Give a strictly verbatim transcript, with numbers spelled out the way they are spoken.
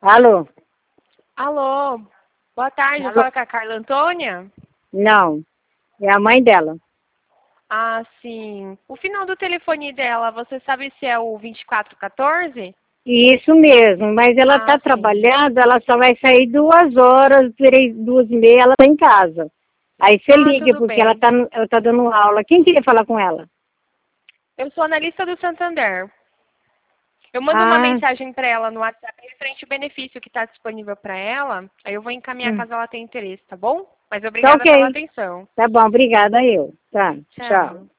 Alô? Alô, boa tarde, eu Alô? falo com a Carla Antônia? Não, é a mãe dela. Ah, sim. O final do telefone dela, você sabe se é o vinte e quatro quatorze? Isso mesmo, mas ela está Ah, sim. trabalhando, ela só vai sair duas horas, três, duas e meia, ela está em casa. Aí você Ah, liga, tudo porque ela bem. está ela tá dando aula. Quem queria falar com ela? Eu sou analista do Santander. Eu mando uma Ah, mensagem para ela no WhatsApp referente ao benefício que está disponível para ela. Aí eu vou encaminhar hum, caso ela tenha interesse, tá bom? Mas tá obrigada pela ok. atenção. Tá bom, obrigada eu. Tá, tchau. Tchau.